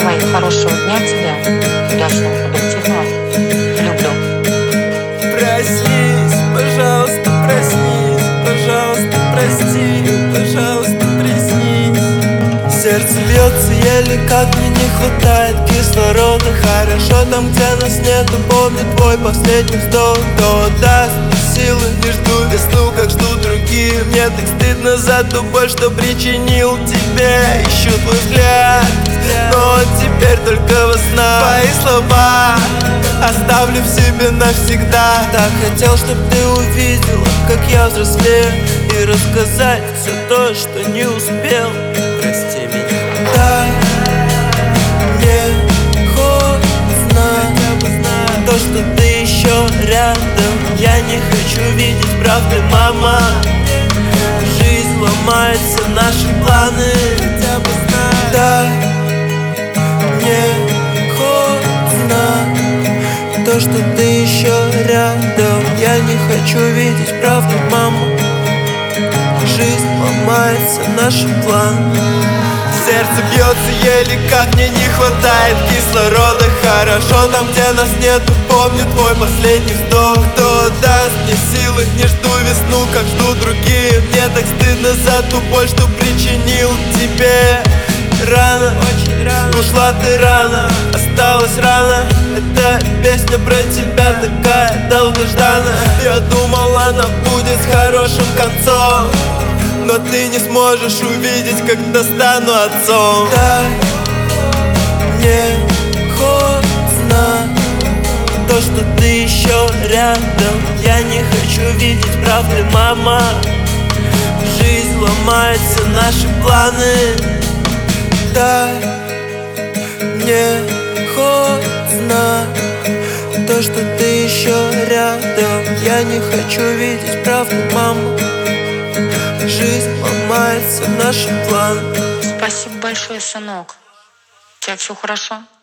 Давай, хорошего дня тебе, удачного, продуктивного. Люблю. Проснись, пожалуйста, проснись, пожалуйста, прости, пожалуйста, приснись. Сердце бьется еле, как мне не хватает кислорода. Хорошо там, где нас нету, помню твой последний вздох. Кто даст мне силы, не жду весну, как ждут другие. Мне так стыдно за ту боль, что причинил тебе. Ищу твой взгляд, но теперь только во снах. Твои слова оставлю в себе навсегда. Так хотел, чтоб ты увидела, как я взрослею, и рассказать все то, что не успел. Прости меня. Дай мне хоть знать то, что ты еще рядом. Я не хочу видеть правды, мама. Жизнь ломается, наши планы. Дай мне хоть знать то, что ты еще рядом. Я не хочу видеть правду, мама. Жизнь ломается, наши планы. Сердце бьется еле, как мне не хватает кислорода. Хорошо там, где нас нету, помню твой последний вздох. Кто даст мне силы, не жду весну, как ждут другие. Мне так стыдно за ту боль, что причинил тебе. Рано, очень рано, ушла ты рано, осталась рана. Эта песня про тебя такая долгожданная. Я думал, она будет с хорошим концом, но ты не сможешь увидеть, когда стану отцом. Дай мне хоть знать то, что ты еще рядом. Я не хочу видеть правды, мама. Жизнь ломается, наши планы. Дай мне хоть знать то, что ты еще рядом. Я не хочу видеть правду, мама. Жизнь ломается, наши планы. Спасибо большое, сынок. У тебя все хорошо?